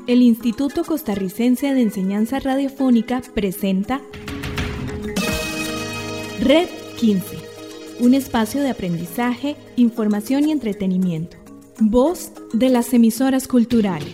El Instituto Costarricense de Enseñanza Radiofónica presenta Red 15, un espacio de aprendizaje, información y entretenimiento. Voz de las emisoras culturales.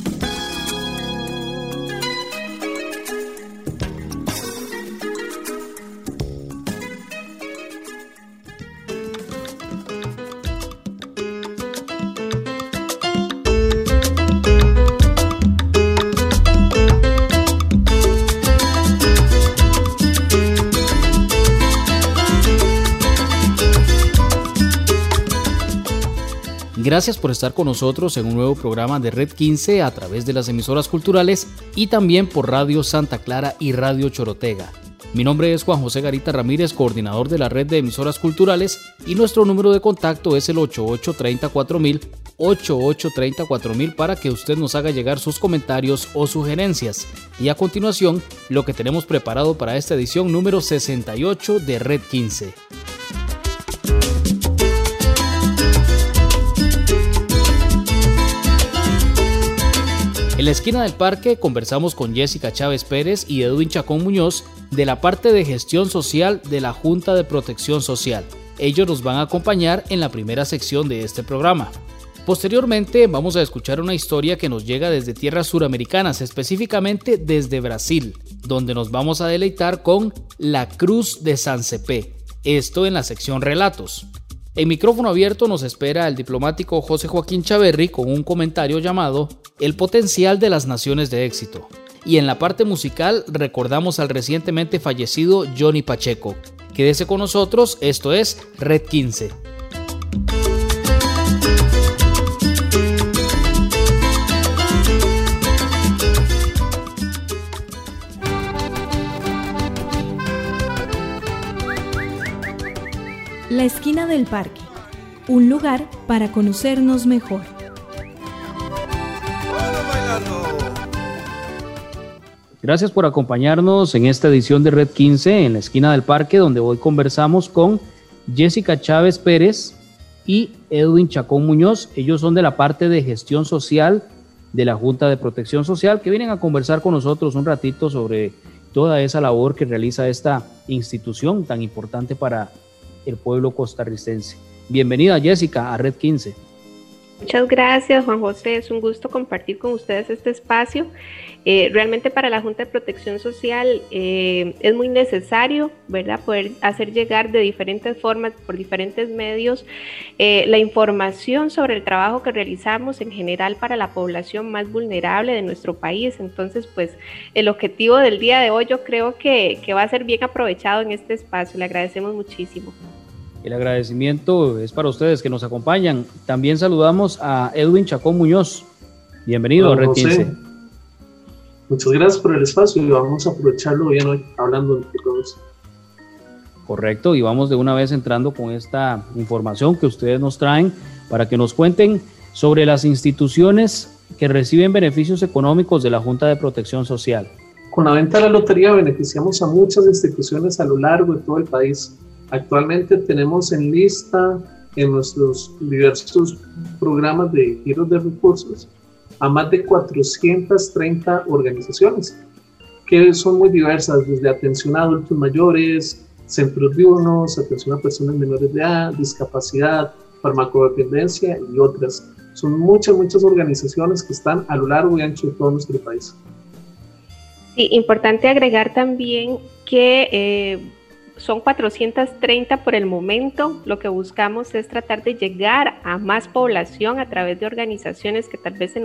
Gracias por estar con nosotros en un nuevo programa de Red 15 a través de las emisoras culturales y también por Radio Santa Clara y Radio Chorotega. Mi nombre es Juan José Garita Ramírez, coordinador de la red de emisoras culturales, y nuestro número de contacto es el 8834.000, 8834.000 para que usted nos haga llegar sus comentarios o sugerencias. Y a continuación, lo que tenemos preparado para esta edición número 68 de Red 15. En la esquina del parque conversamos con Jessica Chávez Pérez y Edwin Chacón Muñoz de la parte de gestión social de la Junta de Protección Social. Ellos nos van a acompañar en la primera sección de este programa. Posteriormente vamos a escuchar una historia que nos llega desde tierras suramericanas, específicamente desde Brasil, donde nos vamos a deleitar con La Cruz de San Cepé, esto en la sección Relatos. En micrófono abierto nos espera el diplomático José Joaquín Chaverri con un comentario llamado El potencial de las naciones de éxito. Y en la parte musical recordamos al recientemente fallecido Johnny Pacheco. Quédese con nosotros, esto es Red 15. La esquina del parque, un lugar para conocernos mejor. Gracias por acompañarnos en esta edición de Red 15 en la esquina del parque, donde hoy conversamos con Jessica Chávez Pérez y Edwin Chacón Muñoz. Ellos son de la parte de gestión social de la Junta de Protección Social, que vienen a conversar con nosotros un ratito sobre toda esa labor que realiza esta institución tan importante para el pueblo costarricense. Bienvenida, Jessica, a Red 15. Muchas gracias, Juan José. Es un gusto compartir con ustedes este espacio. Realmente para la Junta de Protección Social es muy necesario, ¿verdad?, poder hacer llegar de diferentes formas, por diferentes medios, la información sobre el trabajo que realizamos en general para la población más vulnerable de nuestro país. Entonces, pues, el objetivo del día de hoy yo creo que va a ser bien aprovechado en este espacio. Le agradecemos muchísimo. El agradecimiento es para ustedes que nos acompañan. También saludamos a Edwin Chacón Muñoz. Bienvenido a Red 15. Muchas gracias por el espacio y vamos a aprovecharlo bien hoy hablando de todos. Correcto, y vamos de una vez entrando con esta información que ustedes nos traen para que nos cuenten sobre las instituciones que reciben beneficios económicos de la Junta de Protección Social. Con la venta de la lotería beneficiamos a muchas instituciones a lo largo de todo el país. Actualmente tenemos en lista en nuestros diversos programas de giros de recursos a más de 430 organizaciones que son muy diversas, desde atención a adultos mayores, centros diurnos, atención a personas menores de edad, discapacidad, farmacodependencia y otras. Son muchas organizaciones que están a lo largo y ancho de todo nuestro país. Sí, importante agregar también que son 430 por el momento. Lo que buscamos es tratar de llegar a más población a través de organizaciones que tal vez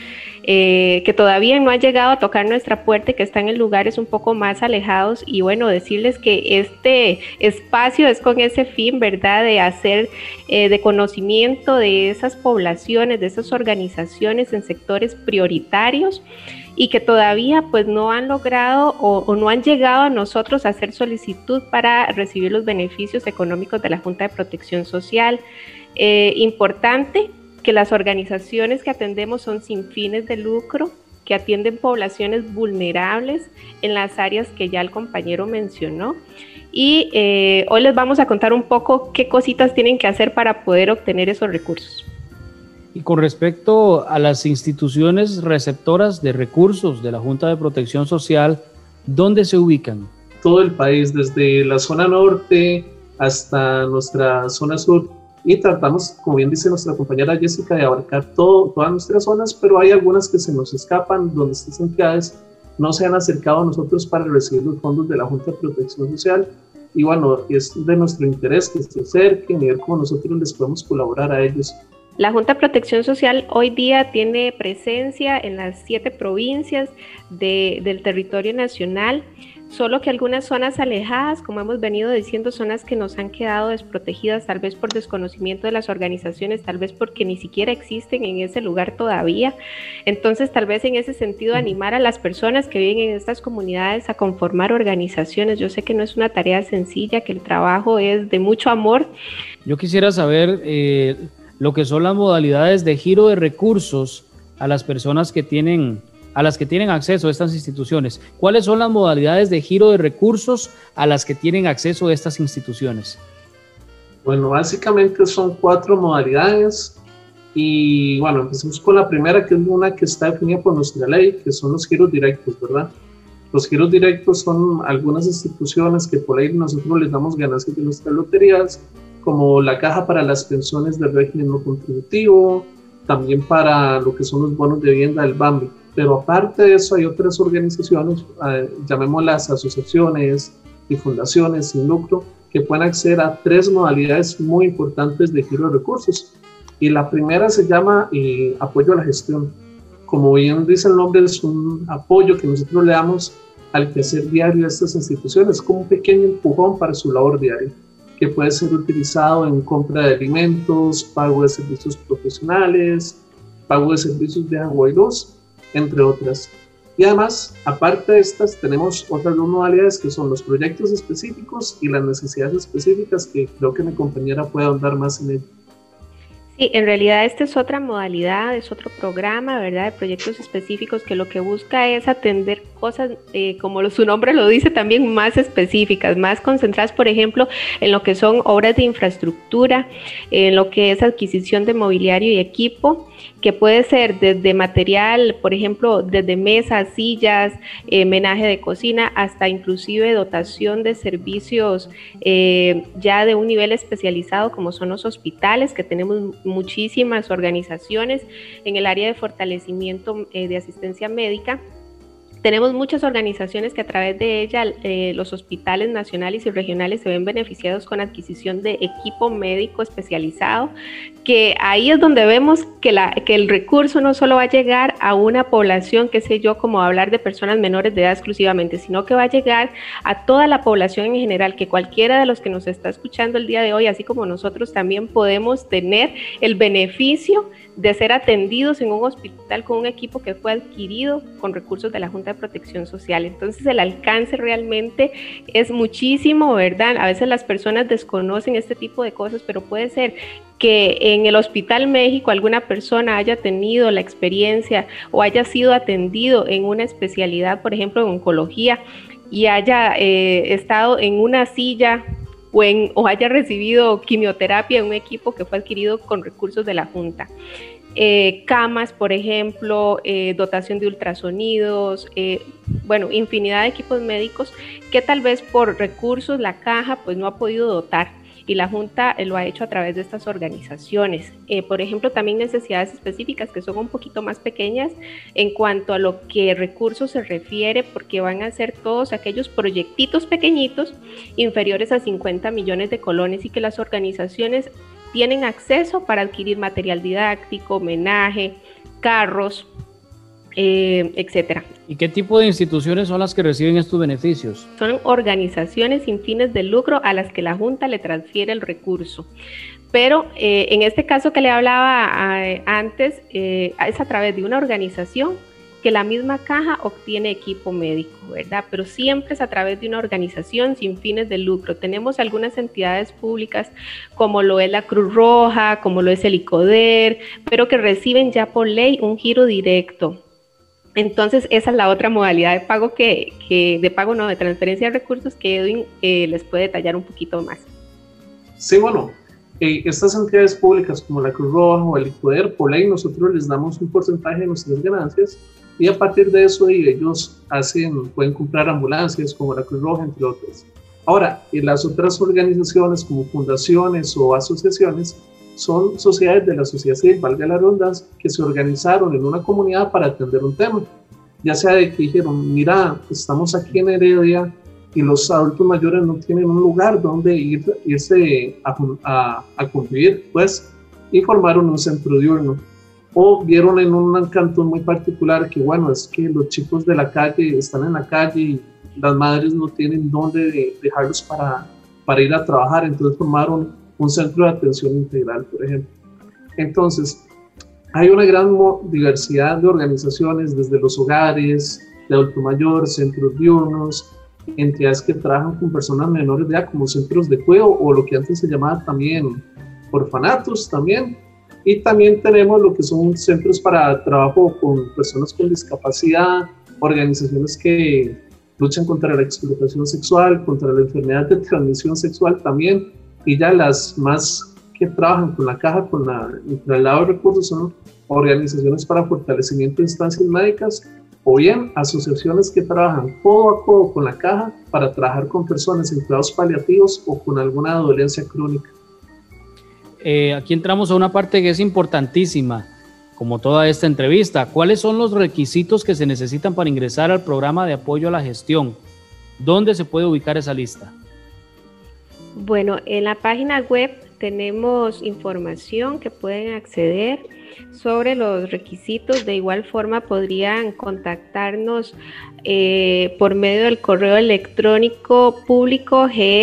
que todavía no han llegado a tocar nuestra puerta y que están en lugares un poco más alejados. Y bueno, decirles que este espacio es con ese fin, ¿verdad?, de hacer de conocimiento de esas poblaciones, de esas organizaciones en sectores prioritarios y que todavía pues no han logrado o no han llegado a nosotros a hacer solicitud para recibir los beneficios económicos de la Junta de Protección Social. Importante que las organizaciones que atendemos son sin fines de lucro, que atienden poblaciones vulnerables en las áreas que ya el compañero mencionó. Y hoy les vamos a contar un poco qué cositas tienen que hacer para poder obtener esos recursos. Y con respecto a las instituciones receptoras de recursos de la Junta de Protección Social, ¿dónde se ubican? Todo el país, desde la zona norte hasta nuestra zona sur, y tratamos, como bien dice nuestra compañera Jessica, de abarcar todas nuestras zonas, pero hay algunas que se nos escapan, donde estas entidades no se han acercado a nosotros para recibir los fondos de la Junta de Protección Social, y bueno, es de nuestro interés que se acerquen y ver cómo nosotros les podemos colaborar a ellos. La Junta de Protección Social hoy día tiene presencia en las 7 provincias del territorio nacional, solo que algunas zonas alejadas, como hemos venido diciendo, zonas que nos han quedado desprotegidas, tal vez por desconocimiento de las organizaciones, tal vez porque ni siquiera existen en ese lugar todavía. Entonces, tal vez en ese sentido, animar a las personas que viven en estas comunidades a conformar organizaciones. Yo sé que no es una tarea sencilla, que el trabajo es de mucho amor. Yo quisiera saber lo que son las modalidades de giro de recursos a las personas que tienen acceso a estas instituciones. ¿Cuáles son las modalidades de giro de recursos a las que tienen acceso a estas instituciones? Bueno, básicamente son 4 modalidades y bueno, empecemos con la primera, que es una que está definida por nuestra ley, que son los giros directos, ¿verdad? Los giros directos son algunas instituciones que por ahí nosotros les damos ganancias de nuestras loterías, como la Caja para las Pensiones del Régimen No Contributivo, también para lo que son los bonos de vivienda del BAMBI. Pero aparte de eso hay otras organizaciones, llamémoslas asociaciones y fundaciones sin lucro, que pueden acceder a 3 modalidades muy importantes de giro de recursos. Y la primera se llama apoyo a la gestión. Como bien dice el nombre, es un apoyo que nosotros le damos al quehacer diario de estas instituciones, como un pequeño empujón para su labor diaria, que puede ser utilizado en compra de alimentos, pago de servicios profesionales, pago de servicios de agua y luz, entre otras. Y además, aparte de estas, tenemos otras 2 modalidades que son los proyectos específicos y las necesidades específicas, que creo que mi compañera puede ahondar más en ello. Sí, en realidad esta es otra modalidad, es otro programa, ¿verdad?, de proyectos específicos que lo que busca es atender cosas, como su nombre lo dice, también más específicas, más concentradas, por ejemplo, en lo que son obras de infraestructura, en lo que es adquisición de mobiliario y equipo, que puede ser desde material, por ejemplo, desde mesas, sillas, menaje de cocina, hasta inclusive dotación de servicios ya de un nivel especializado, como son los hospitales, que tenemos muchísimas organizaciones en el área de fortalecimiento de asistencia médica. Tenemos muchas organizaciones que a través de ella los hospitales nacionales y regionales se ven beneficiados con adquisición de equipo médico especializado, que ahí es donde vemos que el recurso no solo va a llegar a una población, qué sé yo, como hablar de personas menores de edad exclusivamente, sino que va a llegar a toda la población en general, que cualquiera de los que nos está escuchando el día de hoy, así como nosotros, también podemos tener el beneficio de ser atendidos en un hospital con un equipo que fue adquirido con recursos de la Junta de Protección Social. Entonces el alcance realmente es muchísimo, ¿verdad? A veces las personas desconocen este tipo de cosas, pero puede ser que en el Hospital México alguna persona haya tenido la experiencia o haya sido atendido en una especialidad, por ejemplo, en oncología, y haya estado en una silla o haya recibido quimioterapia en un equipo que fue adquirido con recursos de la Junta. Camas, por ejemplo, dotación de ultrasonidos, bueno, infinidad de equipos médicos que tal vez por recursos la caja pues no ha podido dotar, y la Junta lo ha hecho a través de estas organizaciones. Por ejemplo, también necesidades específicas que son un poquito más pequeñas en cuanto a lo que recursos se refiere, porque van a ser todos aquellos proyectitos pequeñitos inferiores a 50 millones de colones, y que las organizaciones tienen acceso para adquirir material didáctico, homenaje, carros, etcétera. ¿Y qué tipo de instituciones son las que reciben estos beneficios? Son organizaciones sin fines de lucro a las que la Junta le transfiere el recurso. Pero en este caso que le hablaba antes, es a través de una organización que la misma caja obtiene equipo médico, ¿verdad? Pero siempre es a través de una organización sin fines de lucro. Tenemos algunas entidades públicas como lo es la Cruz Roja, como lo es el ICODER, pero que reciben ya por ley un giro directo. Entonces esa es la otra modalidad de pago de transferencia de recursos, que Edwin les puede detallar un poquito más. Sí, bueno, Estas entidades públicas como la Cruz Roja o el ICODER, por ley nosotros les damos un porcentaje de nuestras ganancias y a partir de eso ellos pueden comprar ambulancias como la Cruz Roja, entre otras. Ahora, las otras organizaciones como fundaciones o asociaciones son sociedades de la sociedad civil, valga la redundancia, que se organizaron en una comunidad para atender un tema. Ya sea de que dijeron, mira, estamos aquí en Heredia y los adultos mayores no tienen un lugar donde irse a convivir, pues, y formaron un centro diurno. O vieron en un cantón muy particular que, bueno, es que los chicos de la calle están en la calle y las madres no tienen dónde dejarlos para ir a trabajar, entonces formaron un centro de atención integral, por ejemplo. Entonces, hay una gran diversidad de organizaciones, desde los hogares de adulto mayor, centros diurnos, entidades que trabajan con personas menores de edad, como centros de cuidado, o lo que antes se llamaba también orfanatos también. Y también tenemos lo que son centros para trabajo con personas con discapacidad, organizaciones que luchan contra la explotación sexual, contra la enfermedad de transmisión sexual también, y ya las más que trabajan con la caja, con el traslado de recursos, son organizaciones para fortalecimiento de instancias médicas, o bien asociaciones que trabajan codo a codo con la caja para trabajar con personas en cuidados paliativos o con alguna dolencia crónica. Aquí entramos a una parte que es importantísima, como toda esta entrevista. ¿Cuáles son los requisitos que se necesitan para ingresar al programa de apoyo a la gestión? ¿Dónde se puede ubicar esa lista? Bueno, en la página web tenemos información que pueden acceder sobre los requisitos. De igual forma podrían contactarnos por medio del correo electrónico público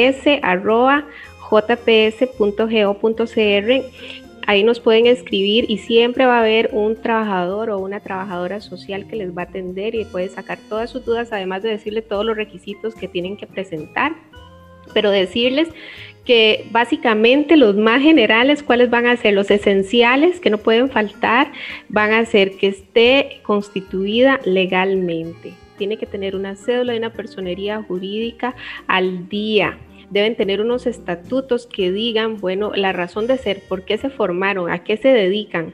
gs@jps.go.cr. Ahí nos pueden escribir y siempre va a haber un trabajador o una trabajadora social que les va a atender y puede sacar todas sus dudas, además de decirle todos los requisitos que tienen que presentar. Pero decirles que básicamente los más generales, ¿cuáles van a ser? Los esenciales que no pueden faltar, van a ser que esté constituida legalmente. Tiene que tener una cédula de una personería jurídica al día. Deben tener unos estatutos que digan, bueno, la razón de ser, por qué se formaron, a qué se dedican.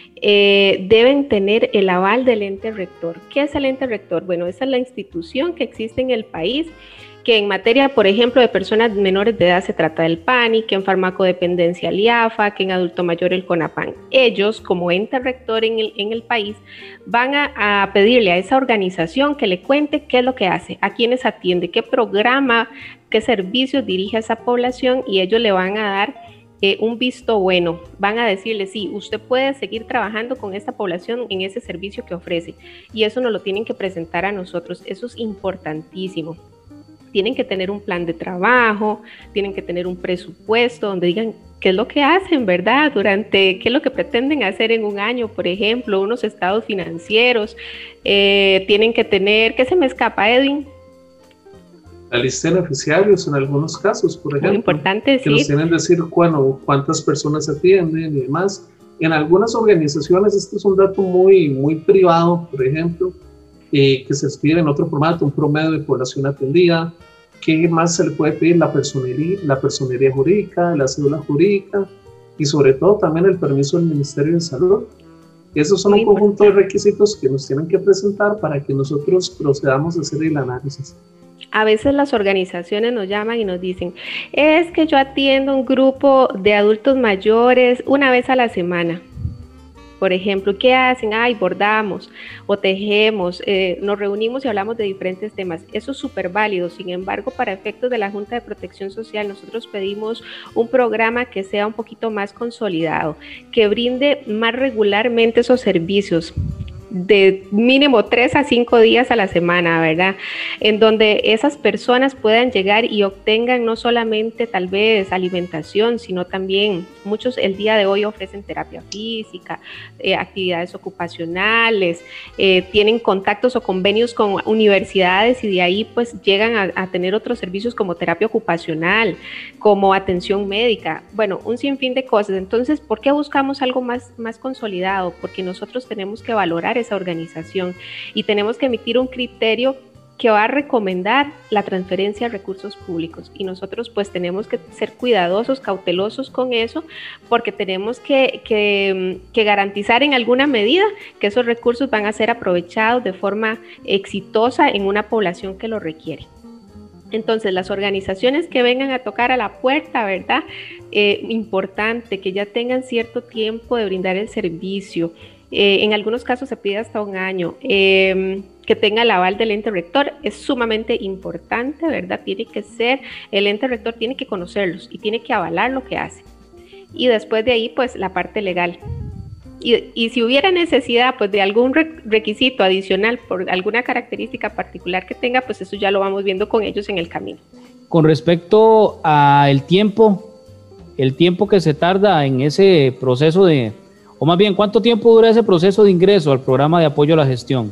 Deben tener el aval del ente rector. ¿Qué es el ente rector? Bueno, esa es la institución que existe en el país, que en materia, por ejemplo, de personas menores de edad se trata del PANI, que en farmacodependencia el IAFA, que en adulto mayor el CONAPAN. Ellos, como ente rector en el país, van a pedirle a esa organización que le cuente qué es lo que hace, a quiénes atiende, qué programa, qué servicios dirige a esa población, y ellos le van a dar un visto bueno. Van a decirle, sí, usted puede seguir trabajando con esta población en ese servicio que ofrece, y eso nos lo tienen que presentar a nosotros. Eso es importantísimo. Tienen que tener un plan de trabajo, tienen que tener un presupuesto donde digan qué es lo que hacen, ¿verdad? Qué es lo que pretenden hacer en un año, por ejemplo, unos estados financieros. Tienen que tener, ¿qué se me escapa, Edwin? La lista de beneficiarios en algunos casos, por ejemplo. Muy importante, que sí. Nos tienen que decir, bueno, cuántas personas atienden y demás. En algunas organizaciones, este es un dato muy, muy privado, por ejemplo, que se escribe en otro formato, un promedio de población atendida. ¿Qué más se le puede pedir? La personería jurídica, la cédula jurídica y sobre todo también el permiso del Ministerio de Salud. Esos son un conjunto de requisitos que nos tienen que presentar para que nosotros procedamos a hacer el análisis. A veces las organizaciones nos llaman y nos dicen, es que yo atiendo un grupo de adultos mayores una vez a la semana. Por ejemplo, ¿qué hacen? Ay, bordamos o tejemos, nos reunimos y hablamos de diferentes temas. Eso es súper válido. Sin embargo, para efectos de la Junta de Protección Social, nosotros pedimos un programa que sea un poquito más consolidado, que brinde más regularmente esos servicios, de mínimo 3 a 5 días a la semana, ¿verdad? En donde esas personas puedan llegar y obtengan no solamente tal vez alimentación, sino también muchos el día de hoy ofrecen terapia física, actividades ocupacionales, tienen contactos o convenios con universidades y de ahí pues llegan a tener otros servicios como terapia ocupacional, como atención médica, bueno, un sinfín de cosas. Entonces, ¿por qué buscamos algo más consolidado? Porque nosotros tenemos que valorar esa organización y tenemos que emitir un criterio que va a recomendar la transferencia de recursos públicos, y nosotros pues tenemos que ser cuidadosos, cautelosos con eso, porque tenemos que garantizar en alguna medida que esos recursos van a ser aprovechados de forma exitosa en una población que lo requiere. Entonces, las organizaciones que vengan a tocar a la puerta, ¿verdad? Importante que ya tengan cierto tiempo de brindar el servicio. En algunos casos se pide hasta 1 año. Que tenga el aval del ente rector es sumamente importante, ¿verdad? El ente rector tiene que conocerlos y tiene que avalar lo que hace. Y después de ahí, pues, la parte legal. Y si hubiera necesidad, pues, de algún requisito adicional por alguna característica particular que tenga, pues eso ya lo vamos viendo con ellos en el camino. Con respecto al tiempo que se tarda en ese proceso o más bien, ¿cuánto tiempo dura ese proceso de ingreso al programa de apoyo a la gestión?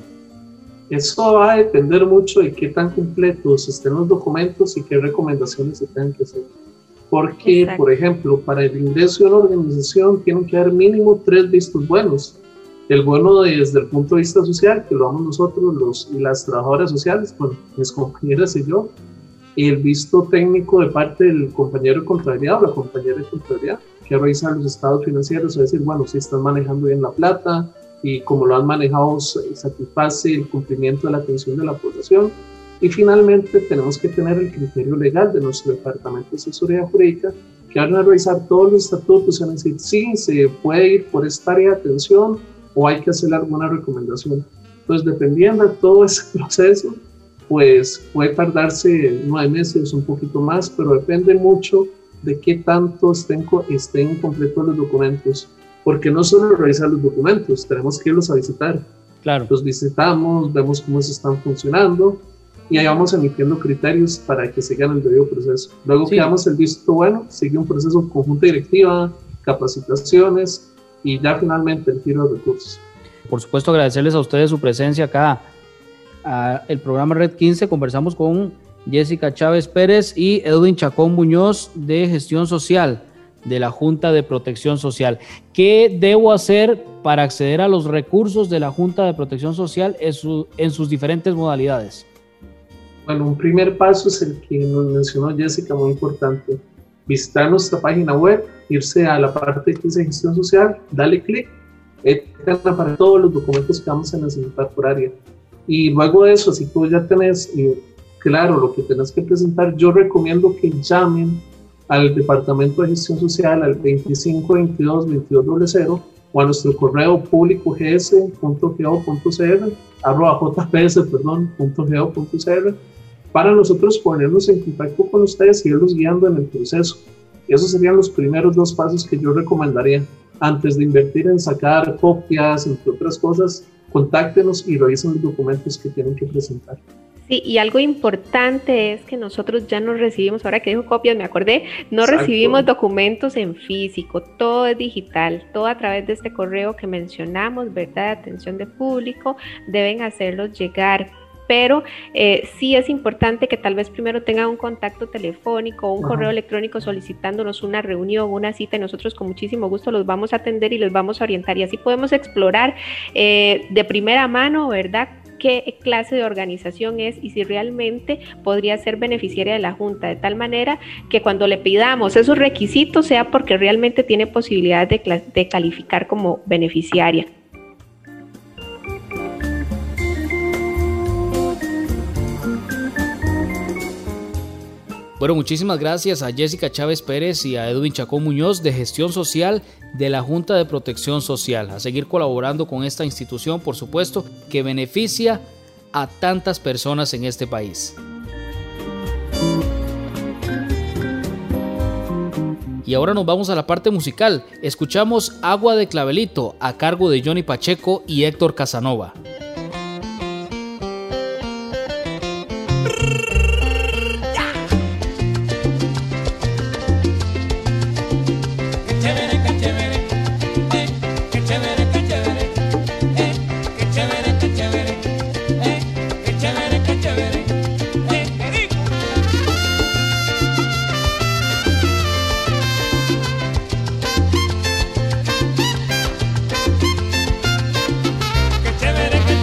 Eso va a depender mucho de qué tan completos estén los documentos y qué recomendaciones se tengan que hacer. Porque, exacto, por ejemplo, para el ingreso de una organización tienen que haber mínimo 3 vistos buenos. El bueno desde el punto de vista social, que lo damos nosotros, las trabajadoras sociales, bueno, mis compañeras y yo, y el visto técnico de parte del compañero de contabilidad o la compañera de contabilidad, que revisar los estados financieros, es decir, bueno, si están manejando bien la plata y como lo han manejado, satisface el cumplimiento de la atención de la población. Y finalmente tenemos que tener el criterio legal de nuestro departamento de asesoría jurídica, que van a revisar todos los estatutos y van a decir sí, se puede ir por esta área de atención o hay que hacer alguna recomendación. Entonces, dependiendo de todo ese proceso, pues puede tardarse 9 meses, un poquito más, pero depende mucho de qué tanto estén completos los documentos, porque no solo revisar los documentos, tenemos que irlos a visitar. Claro. Los visitamos, vemos cómo se están funcionando, y ahí vamos emitiendo criterios para que sigan el debido proceso. Luego que damos el visto bueno, sigue un proceso conjunta directiva, capacitaciones y ya finalmente el giro de recursos. Por supuesto, agradecerles a ustedes su presencia acá a el programa Red 15. Conversamos con Jessica Chávez Pérez y Edwin Chacón Muñoz de Gestión Social de la Junta de Protección Social. ¿Qué debo hacer para acceder a los recursos de la Junta de Protección Social en sus diferentes modalidades? Bueno, un primer paso es el que nos mencionó Jessica, muy importante. Visitar nuestra página web, irse a la parte que dice Gestión Social, dale clic, para todos los documentos que vamos a necesitar por área. Y luego de eso, si tú ya tenés claro lo que tenés que presentar, yo recomiendo que llamen al Departamento de Gestión Social al 2522-2200 o a nuestro correo público gs.go.cr, para nosotros ponernos en contacto con ustedes y irlos guiando en el proceso. Y esos serían los primeros 2 pasos que yo recomendaría. Antes de invertir en sacar copias, entre otras cosas, contáctenos y revisen los documentos que tienen que presentar. Sí, y algo importante es que nosotros ya no recibimos, ahora que dijo copias, me acordé, no Exacto. recibimos documentos en físico, todo es digital, todo a través de este correo que mencionamos, ¿verdad? De atención de público, deben hacerlos llegar. Pero sí es importante que tal vez primero tengan un contacto telefónico o un correo electrónico solicitándonos una reunión, una cita, y nosotros con muchísimo gusto los vamos a atender y les vamos a orientar, y así podemos explorar de primera mano, ¿verdad?, qué clase de organización es y si realmente podría ser beneficiaria de la Junta, de tal manera que cuando le pidamos esos requisitos sea porque realmente tiene posibilidad de calificar como beneficiaria. Bueno, muchísimas gracias a Jessica Chávez Pérez y a Edwin Chacón Muñoz de Gestión Social de la Junta de Protección Social. A seguir colaborando con esta institución, por supuesto, que beneficia a tantas personas en este país. Y ahora nos vamos a la parte musical. Escuchamos Agua de Clavelito a cargo de Johnny Pacheco y Héctor Casanova. Qué chévere,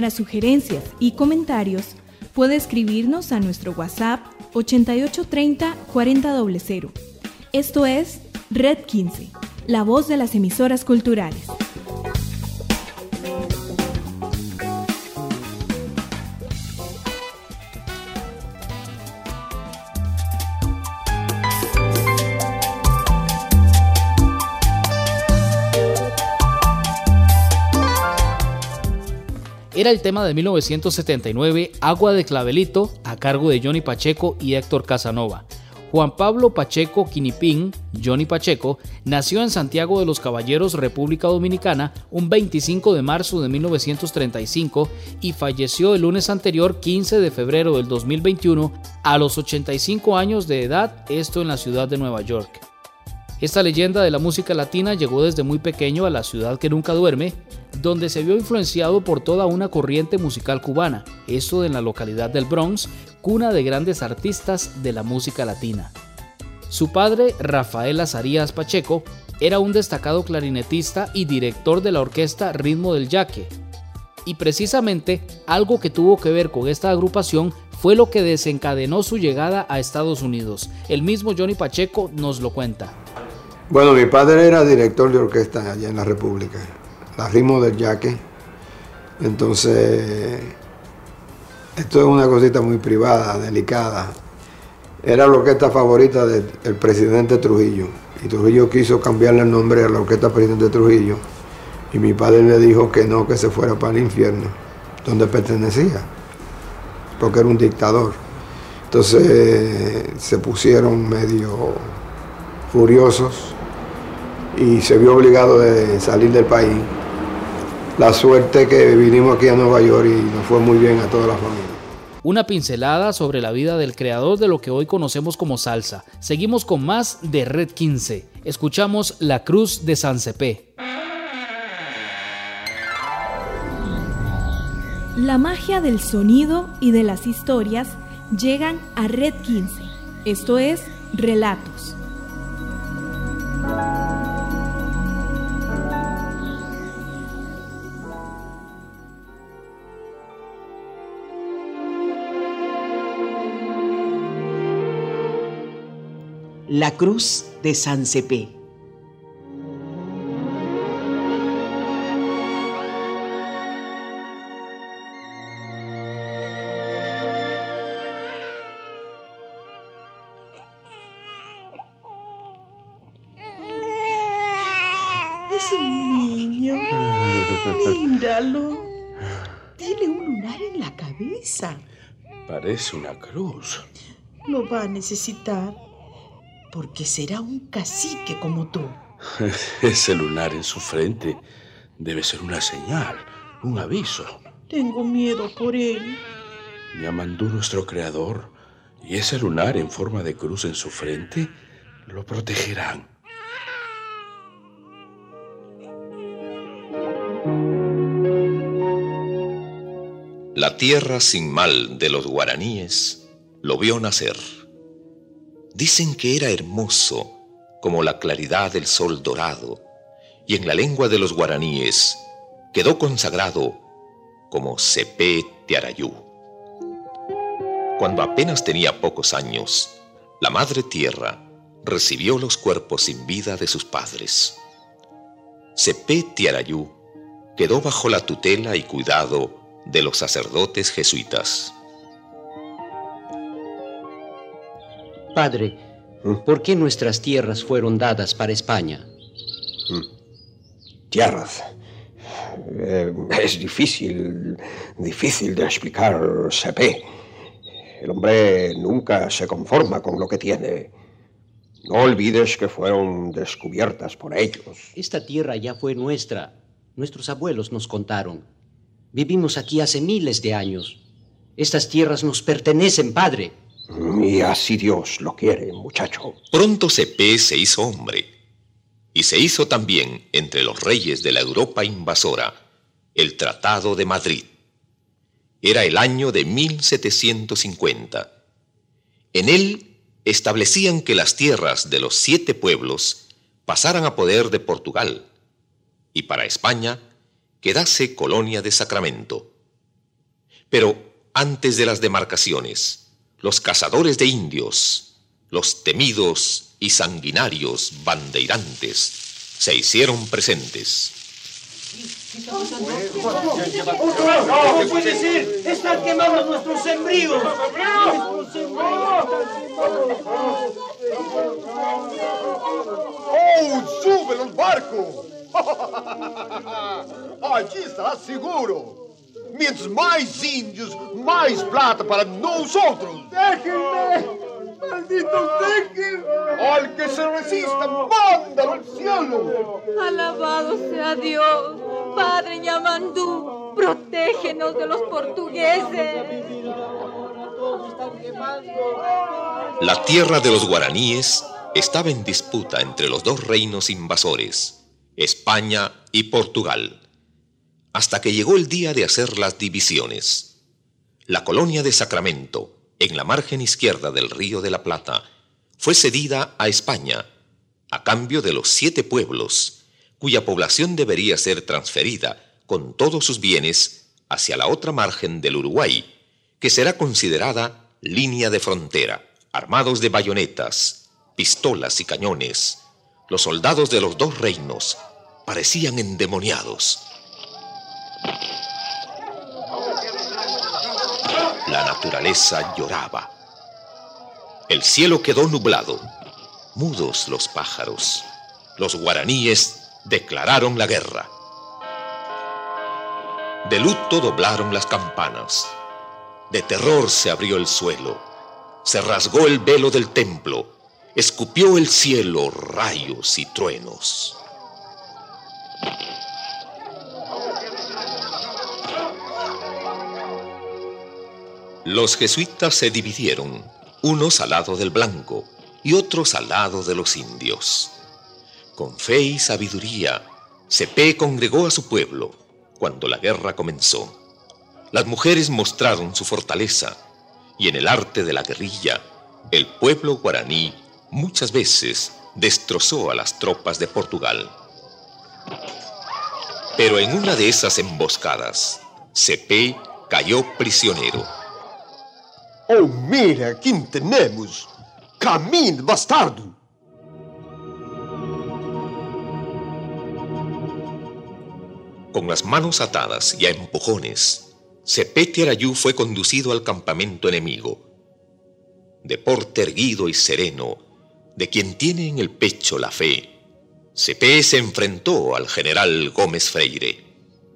Para sugerencias y comentarios, puede escribirnos a nuestro WhatsApp 8830-4000. Esto es Red 15, la voz de las emisoras culturales. Era el tema de 1979, Agua de Clavelito, a cargo de Johnny Pacheco y Héctor Casanova. Juan Pablo Pacheco Quinipín, Johnny Pacheco, nació en Santiago de los Caballeros, República Dominicana, un 25 de marzo de 1935 y falleció el lunes anterior, 15 de febrero del 2021, a los 85 años de edad, esto en la ciudad de Nueva York. Esta leyenda de la música latina llegó desde muy pequeño a la ciudad que nunca duerme, donde se vio influenciado por toda una corriente musical cubana, esto en la localidad del Bronx, cuna de grandes artistas de la música latina. Su padre, Rafael Azarías Pacheco, era un destacado clarinetista y director de la orquesta Ritmo del Yaque. Y precisamente algo que tuvo que ver con esta agrupación fue lo que desencadenó su llegada a Estados Unidos. El mismo Johnny Pacheco nos lo cuenta. Bueno, mi padre era director de orquesta allá en la República, la Ritmo del Yaque. Entonces, esto es una cosita muy privada, delicada. Era la orquesta favorita del presidente Trujillo. Y Trujillo quiso cambiarle el nombre a la orquesta presidente Trujillo. Y mi padre le dijo que no, que se fuera para el infierno, donde pertenecía, porque era un dictador. Entonces, se pusieron medio furiosos y se vio obligado de salir del país. La suerte que vinimos aquí a Nueva York y nos fue muy bien a toda la familia. Una pincelada sobre la vida del creador de lo que hoy conocemos como salsa. Seguimos con más de Red 15. Escuchamos La Cruz de San Cepé. La magia del sonido y de las historias llegan a Red 15. Esto es Relatos. La Cruz de San Cepé. Es un niño. Míralo. Tiene un lunar en la cabeza. Parece una cruz. Lo va a necesitar. Porque será un cacique como tú. Ese lunar en su frente debe ser una señal, un aviso. Tengo miedo por él. Me mandó nuestro creador y ese lunar en forma de cruz en su frente lo protegerán. La tierra sin mal de los guaraníes lo vio nacer. Dicen que era hermoso como la claridad del sol dorado, y en la lengua de los guaraníes quedó consagrado como Cepé Tiarayú. Cuando apenas tenía pocos años, la Madre Tierra recibió los cuerpos sin vida de sus padres. Cepé Tiarayú quedó bajo la tutela y cuidado de los sacerdotes jesuitas. Padre, ¿por qué nuestras tierras fueron dadas para España? Tierras. Es difícil de explicar, Cepé. El hombre nunca se conforma con lo que tiene. No olvides que fueron descubiertas por ellos. Esta tierra ya fue nuestra. Nuestros abuelos nos contaron. Vivimos aquí hace miles de años. Estas tierras nos pertenecen, padre. Y así Dios lo quiere, muchacho. Pronto Cepé se hizo hombre, y se hizo también entre los reyes de la Europa invasora el Tratado de Madrid. Era el año de 1750. En él establecían que las tierras de los 7 pueblos pasaran a poder de Portugal, y para España quedase colonia de Sacramento. Pero antes de las demarcaciones, los cazadores de indios, los temidos y sanguinarios bandeirantes, se hicieron presentes. ¿Qué puede ser? ¡Están quemando nuestros sembríos! ¡Oh, sube los barcos! Allí estarás seguro. Mientras más indios, más plata para nosotros. ¡Déjenme! ¡Malditos, dejen! ¡Al que se resista, mándalo al cielo! Alabado sea Dios, Padre Yamandú, protégenos de los portugueses. La tierra de los guaraníes estaba en disputa entre los dos reinos invasores, España y Portugal, hasta que llegó el día de hacer las divisiones. La colonia de Sacramento, en la margen izquierda del Río de la Plata, fue cedida a España, a cambio de los 7 pueblos, cuya población debería ser transferida con todos sus bienes hacia la otra margen del Uruguay, que será considerada línea de frontera. Armados de bayonetas, pistolas y cañones, los soldados de los dos reinos parecían endemoniados. La naturaleza lloraba. El cielo quedó nublado. Mudos los pájaros. Los guaraníes declararon la guerra. De luto doblaron las campanas. De terror se abrió el suelo. Se rasgó el velo del templo. Escupió el cielo rayos y truenos. Los jesuitas se dividieron, unos al lado del blanco y otros al lado de los indios. Con fe y sabiduría, Cepé congregó a su pueblo cuando la guerra comenzó. Las mujeres mostraron su fortaleza y en el arte de la guerrilla, el pueblo guaraní muchas veces destrozó a las tropas de Portugal. Pero en una de esas emboscadas, Cepé cayó prisionero. ¡Oh, mira! ¿Quién tenemos? ¡Camín, bastardo! Con las manos atadas y a empujones, Cepé Tiarayú fue conducido al campamento enemigo. De porte erguido y sereno, de quien tiene en el pecho la fe, Cepé se enfrentó al general Gómez Freire.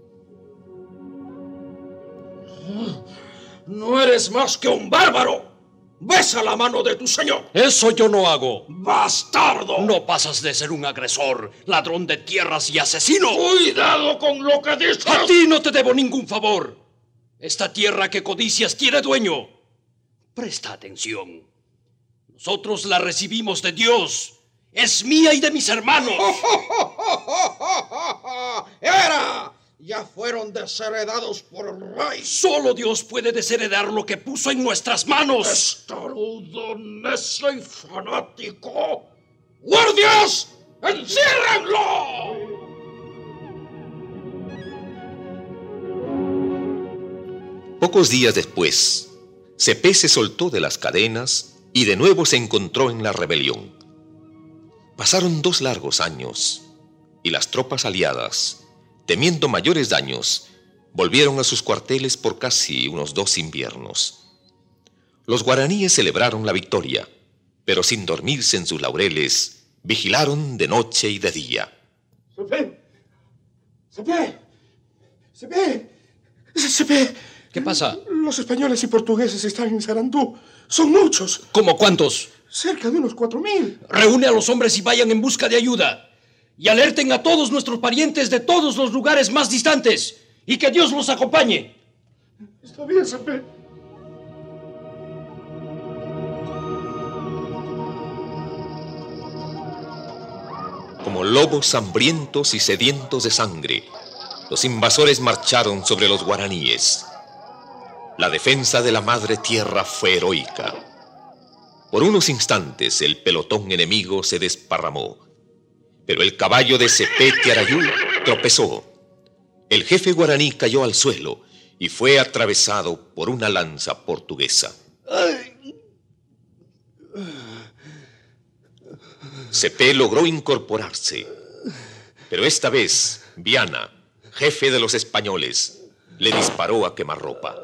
¡No eres más que un bárbaro! ¡Besa la mano de tu señor! ¡Eso yo no hago! ¡Bastardo! No pasas de ser un agresor, ladrón de tierras y asesino. ¡Cuidado con lo que dices! ¡A ti no te debo ningún favor! Esta tierra que codicias tiene dueño. Presta atención. Nosotros la recibimos de Dios. Es mía y de mis hermanos. ¡Era! Ya fueron desheredados por el rey. Solo Dios puede desheredar lo que puso en nuestras manos. ¡Testarudo, necio y fanático! ¡Guardias! ¡Enciérrenlo! Pocos días después, Cepé se soltó de las cadenas y de nuevo se encontró en la rebelión. Pasaron 2 largos años y las tropas aliadas, temiendo mayores daños, volvieron a sus cuarteles por casi unos 2 inviernos. Los guaraníes celebraron la victoria, pero sin dormirse en sus laureles, vigilaron de noche y de día. ¡Cepé! ¡Cepé! ¡Cepé! ¡Cepé! ¿Qué pasa? Los españoles y portugueses están en Sarandú. ¡Son muchos! ¿Cómo cuántos? Cerca de unos 4,000. Reúne a los hombres y vayan en busca de ayuda. Y alerten a todos nuestros parientes de todos los lugares más distantes. Y que Dios los acompañe. Está bien, Cepé. Como lobos hambrientos y sedientos de sangre, los invasores marcharon sobre los guaraníes. La defensa de la madre tierra fue heroica. Por unos instantes el pelotón enemigo se desparramó, pero el caballo de Cepé Tiarayú tropezó. El jefe guaraní cayó al suelo y fue atravesado por una lanza portuguesa. Cepé logró incorporarse, pero esta vez Viana, jefe de los españoles, le disparó a quemarropa.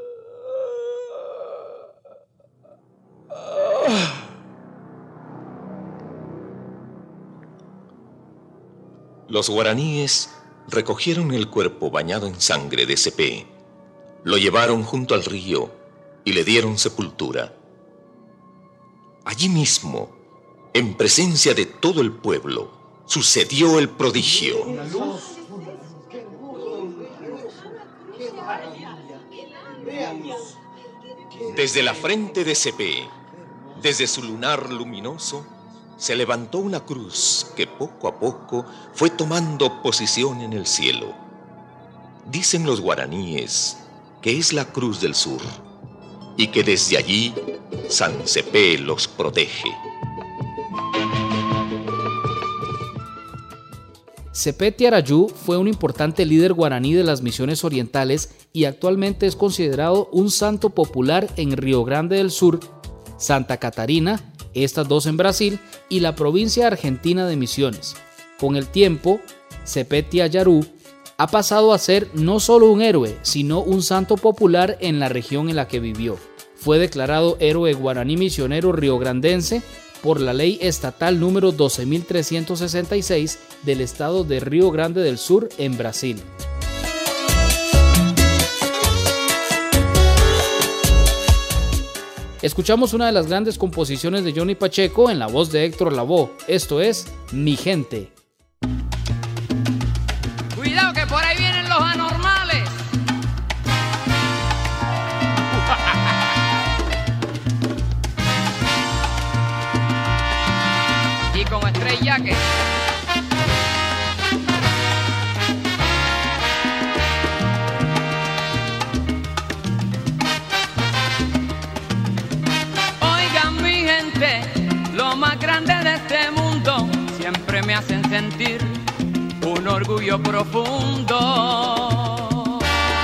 Los guaraníes recogieron el cuerpo bañado en sangre de Cepé, lo llevaron junto al río y le dieron sepultura. Allí mismo, en presencia de todo el pueblo, sucedió el prodigio. Desde la frente de Cepé, desde su lunar luminoso, se levantó una cruz que poco a poco fue tomando posición en el cielo. Dicen los guaraníes que es la Cruz del Sur y que desde allí San Cepé los protege. Cepé Tiarayú fue un importante líder guaraní de las misiones orientales y actualmente es considerado un santo popular en Río Grande del Sur, Santa Catarina, estas dos en Brasil, y la provincia argentina de Misiones. Con el tiempo, Cepé Tiarayú ha pasado a ser no solo un héroe, sino un santo popular en la región en la que vivió. Fue declarado héroe guaraní misionero riograndense por la ley estatal número 12.366 del estado de Río Grande del Sur en Brasil. Escuchamos una de las grandes composiciones de Johnny Pacheco en la voz de Héctor Lavoe. Esto es Mi Gente. Cuidado que por ahí vienen los anormales. Y como estrella que... Lo más grande de este mundo siempre me hacen sentir un orgullo profundo.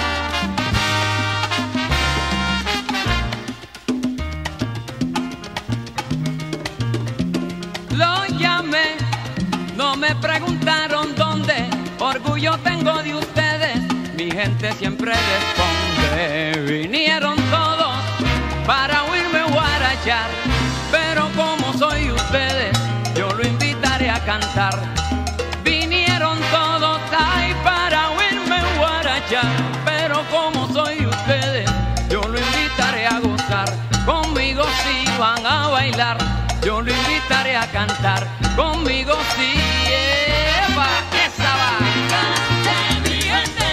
Lo llamé, no me preguntaron dónde, orgullo tengo de ustedes, mi gente siempre responde. Vinieron todos para oírme guarachar, pero como soy ustedes, yo lo invitaré a cantar. Vinieron todos ahí para oírme guarachar, pero como soy ustedes, yo lo invitaré a gozar. Conmigo sí van a bailar, yo lo invitaré a cantar. Conmigo sí, Eva, esa va. Cante mi gente.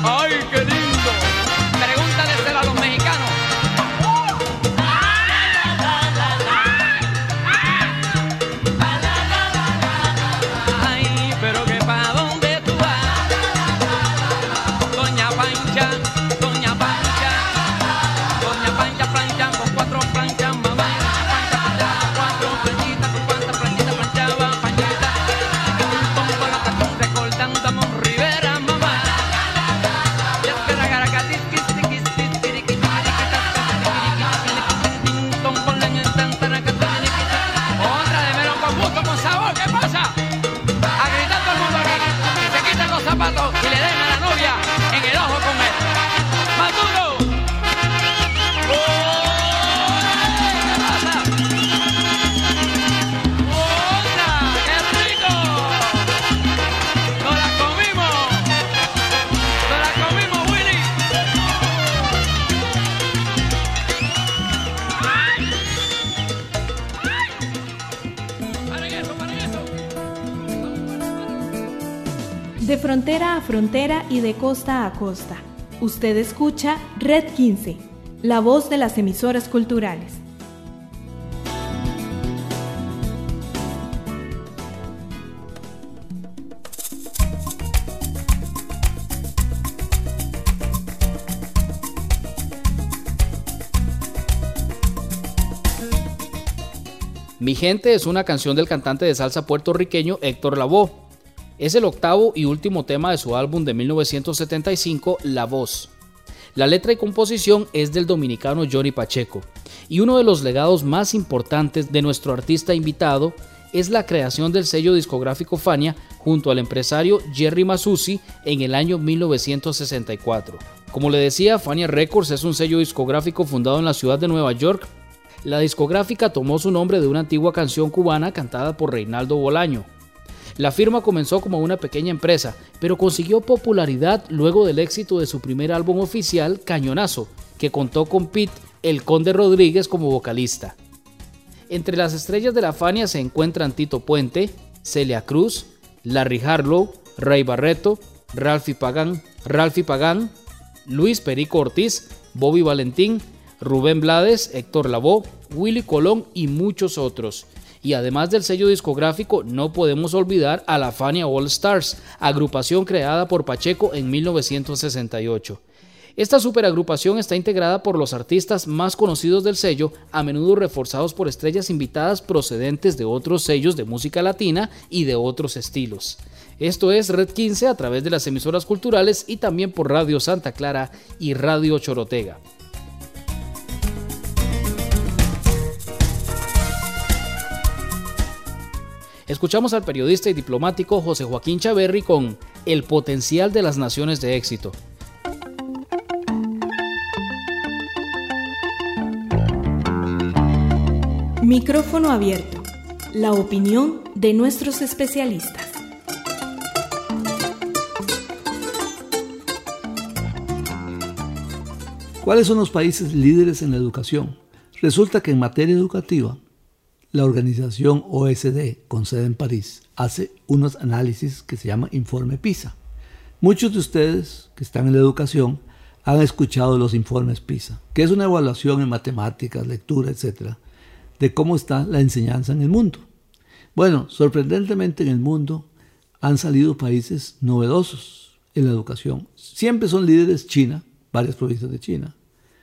¡Ay, qué lindo! Pregúntale a los mexicanos. Ay, pero que pa' dónde tú vas, Doña Pancha, Doña Pancha, Doña Pancha plancha con 4 planchas, mamá. Pancha planchaba 4 planchitas, con cuántas planchitas planchaba Panchita. Que un tonto la tacón recordando a Mon Rivera, mamá. Ya que la garacatis, kis, kis, kis, kiriquis, con leña en tantana, otra de melón con gusto, con sabor, ¿qué pasa? A gritar todo el mundo aquí, que se quiten los zapatos y le den a la novia en el ojo con él. ¡Más duro! ¿Qué pasa? ¡Otra! ¡Qué rico! ¡Nos la comimos! ¡Nos la comimos, Willy! De frontera a frontera y de costa a costa, usted escucha Red 15, la voz de las emisoras culturales. Mi gente es una canción del cantante de salsa puertorriqueño Héctor Lavoe. Es el octavo y último tema de su álbum de 1975, La Voz. La letra y composición es del dominicano Johnny Pacheco, y uno de los legados más importantes de nuestro artista invitado es la creación del sello discográfico Fania junto al empresario Jerry Masucci en el año 1964. Como le decía, Fania Records es un sello discográfico fundado en la ciudad de Nueva York. La discográfica tomó su nombre de una antigua canción cubana cantada por Reinaldo Bolaño. La firma comenzó como una pequeña empresa, pero consiguió popularidad luego del éxito de su primer álbum oficial, Cañonazo, que contó con Pete, el Conde Rodríguez, como vocalista. Entre las estrellas de la Fania se encuentran Tito Puente, Celia Cruz, Larry Harlow, Ray Barreto, Ralphie Pagán, Luis Perico Ortiz, Bobby Valentín, Rubén Blades, Héctor Lavoe, Willy Colón y muchos otros. Y además del sello discográfico, no podemos olvidar a la Fania All Stars, agrupación creada por Pacheco en 1968. Esta superagrupación está integrada por los artistas más conocidos del sello, a menudo reforzados por estrellas invitadas procedentes de otros sellos de música latina y de otros estilos. Esto es Red 15 a través de las emisoras culturales y también por Radio Santa Clara y Radio Chorotega. Escuchamos al periodista y diplomático José Joaquín Chaverri con El potencial de las naciones de éxito. Micrófono abierto. La opinión de nuestros especialistas. ¿Cuáles son los países líderes en la educación? Resulta que en materia educativa, la organización OSD, con sede en París, hace unos análisis que se llama Informe PISA. Muchos de ustedes que están en la educación han escuchado los informes PISA, que es una evaluación en matemáticas, lectura, etc., de cómo está la enseñanza en el mundo. Bueno, sorprendentemente en el mundo han salido países novedosos en la educación. Siempre son líderes China, varias provincias de China,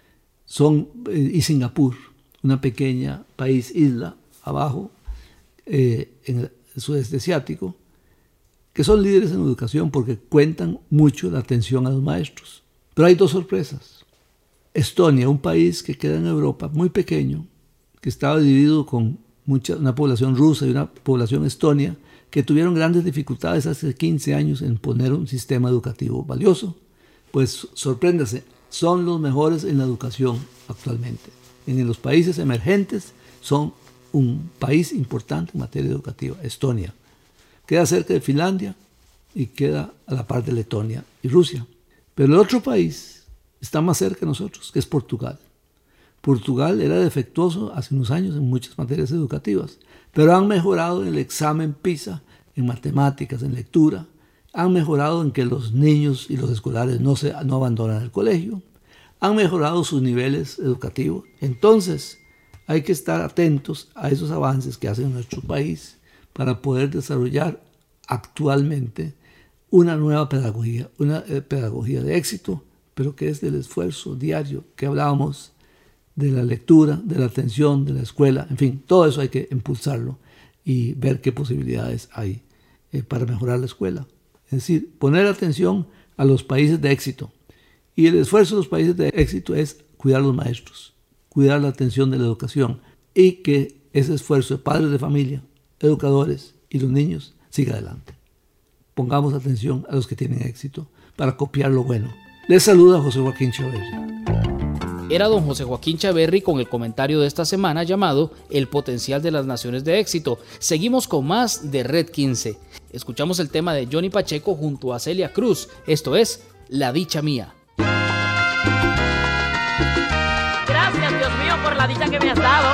y Singapur, una pequeña país, isla, abajo, en el sudeste asiático, que son líderes en educación porque cuentan mucho la atención a los maestros. Pero hay dos sorpresas. Estonia, un país que queda en Europa, muy pequeño, que estaba dividido con una población rusa y una población estonia, que tuvieron grandes dificultades hace 15 años en poner un sistema educativo valioso. Pues sorpréndase, son los mejores en la educación actualmente. En los países emergentes son un país importante en materia educativa, Estonia. Queda cerca de Finlandia y queda a la par de Letonia y Rusia. Pero el otro país está más cerca de nosotros, que es Portugal. Portugal era defectuoso hace unos años en muchas materias educativas, pero han mejorado en el examen PISA, en matemáticas, en lectura, Han mejorado en que los niños y los escolares no abandonan el colegio. Han mejorado sus niveles educativos. Entonces, hay que estar atentos a esos avances que hace nuestro país para poder desarrollar actualmente una nueva pedagogía, una pedagogía de éxito, pero que es del esfuerzo diario que hablábamos, de la lectura, de la atención, de la escuela, en fin, todo eso hay que impulsarlo y ver qué posibilidades hay para mejorar la escuela. Es decir, poner atención a los países de éxito. Y el esfuerzo de los países de éxito es cuidar a los maestros, cuidar la atención de la educación y que ese esfuerzo de padres de familia, educadores y los niños siga adelante. Pongamos atención a los que tienen éxito para copiar lo bueno. Les saluda José Joaquín Chaverri. Era don José Joaquín Chaverri con el comentario de esta semana llamado El potencial de las naciones de éxito. Seguimos con más de Red 15. Escuchamos el tema de Johnny Pacheco junto a Celia Cruz. Esto es La dicha mía. Gracias, Dios mío, por la dicha que me has dado.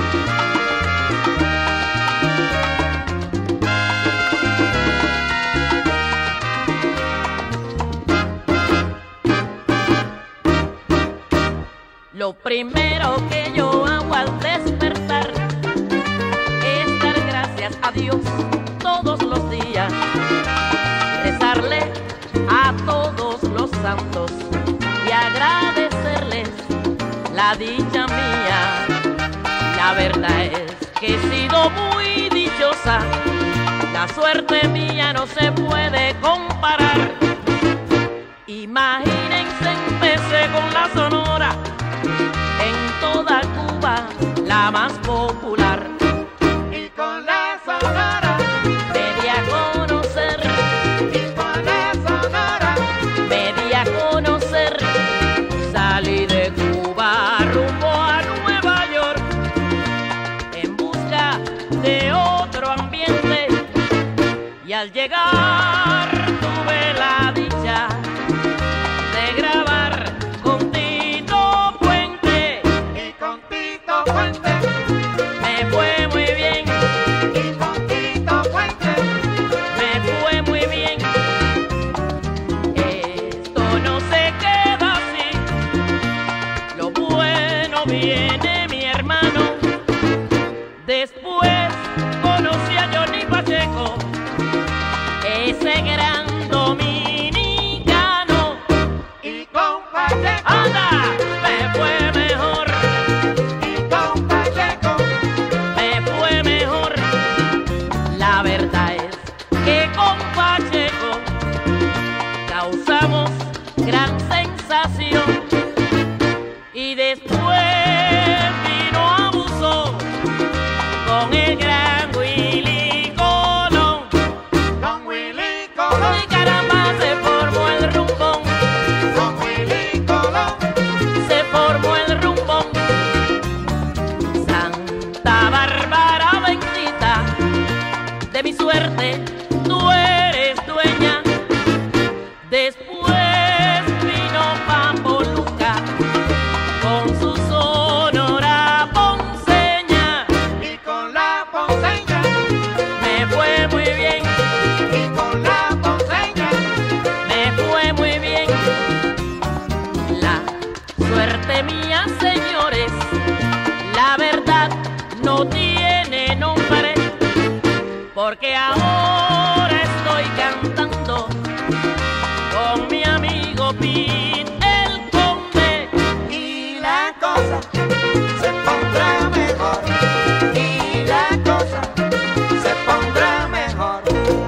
Lo primero que yo hago al despertar es dar gracias a Dios todos los días, rezarle a todos los santos y agradecerles la dicha mía. La verdad es que he sido muy dichosa, la suerte mía no se puede comparar. Imagínense, empecé con la Sonora, en toda Cuba la más popular, y con la Sonora me di a conocer, y con la Sonora me di a conocer. Salí de Cuba rumbo a Nueva York en busca de otro ambiente, y al llegar tuve la dicha de grabar con me fue muy bien, y con Tito Fuentes me fue muy bien. Esto no se queda así, lo bueno viene, mi hermano. Después conocí a Johnny Pacheco, ese gran dominicano, y con Pacheco anda, me fue mejor. La verdad es que con Pacheco causamos gran sensación, y después vino Abuso con el gran Willy Colón. Con Willy Colón, y caramba, se formó el rumbón. Con Willy Colón se formó el rumbón. Santa Bárbara bendita, de mi suerte tú eres dueña. Después vino Papo Luca con su sonora ponceña, y con la ponceña me fue muy bien, y con la ponceña me fue muy bien. La suerte mía, señores, la verdad no tiene nombre, porque ahora estoy cantando con mi amigo Pete el Conde, y la cosa se pondrá mejor, y la cosa se pondrá mejor.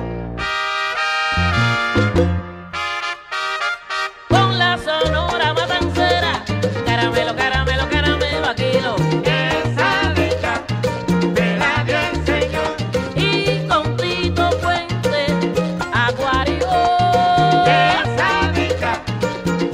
Con la Sonora Matancera, caramelo, caramelo, caramelo, aquilo. Esa dicha me la dio el Señor. Y con Tito Fuentes, Acuario, esa dicha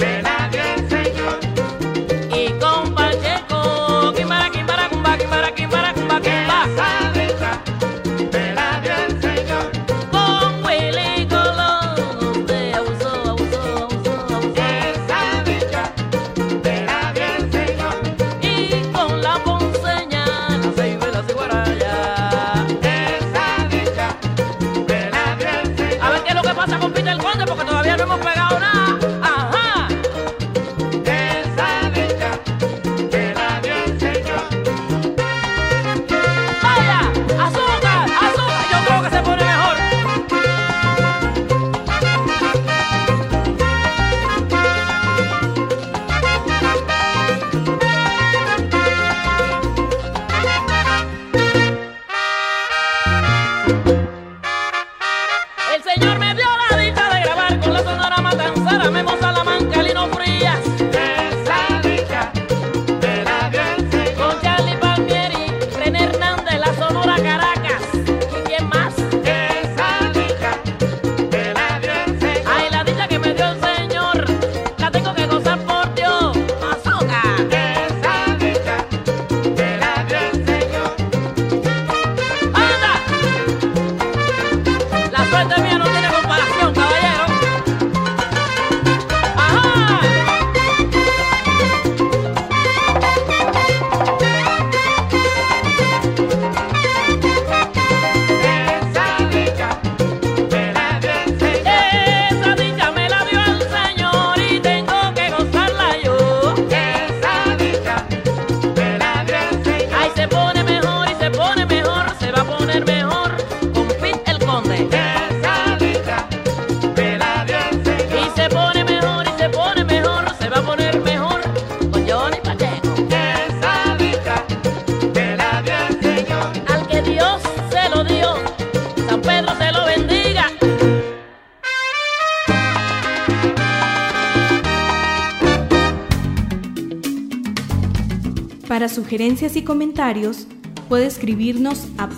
Para sugerencias y comentarios, puede escribirnos a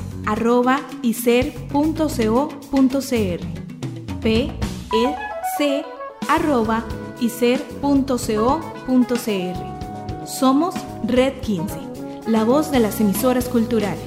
pec@icer.co.cr, pec@icer.co.cr. Somos Red 15, la voz de las emisoras culturales.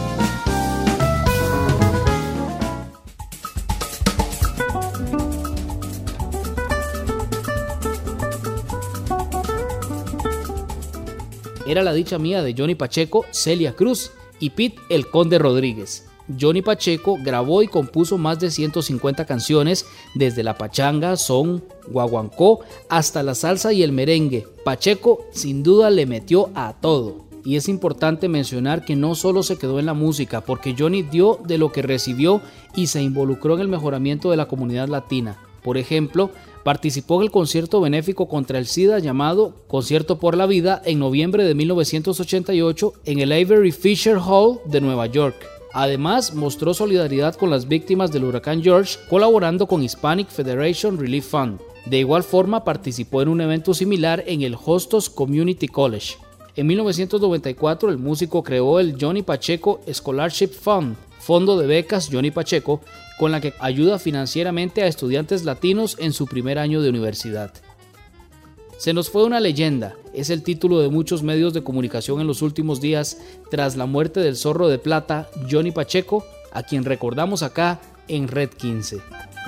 Era la dicha mía de Johnny Pacheco, Celia Cruz y Pete el Conde Rodríguez. Johnny Pacheco grabó y compuso más de 150 canciones, desde la pachanga, son, guaguancó, hasta la salsa y el merengue. Pacheco sin duda le metió a todo. Y es importante mencionar que no solo se quedó en la música, porque Johnny dio de lo que recibió y se involucró en el mejoramiento de la comunidad latina. Por ejemplo, participó en el concierto benéfico contra el SIDA llamado Concierto por la Vida en noviembre de 1988 en el Avery Fisher Hall de Nueva York. Además, mostró solidaridad con las víctimas del huracán George, colaborando con Hispanic Federation Relief Fund. De igual forma, participó en un evento similar en el Hostos Community College. En 1994, el músico creó el Johnny Pacheco Scholarship Fund, fondo de becas Johnny Pacheco, con la que ayuda financieramente a estudiantes latinos en su primer año de universidad. Se nos fue una leyenda, es el título de muchos medios de comunicación en los últimos días tras la muerte del Zorro de Plata, Johnny Pacheco, a quien recordamos acá en Red 15.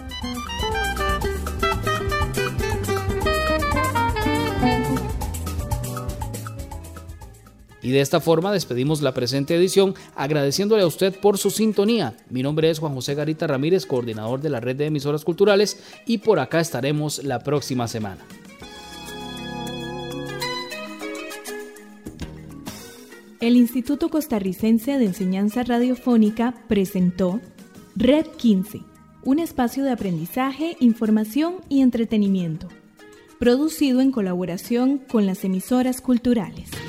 Y de esta forma despedimos la presente edición, agradeciéndole a usted por su sintonía. Mi nombre es Juan José Garita Ramírez, coordinador de la Red de Emisoras Culturales, y por acá estaremos la próxima semana. El Instituto Costarricense de Enseñanza Radiofónica presentó Red 15, un espacio de aprendizaje, información y entretenimiento, producido en colaboración con las emisoras culturales.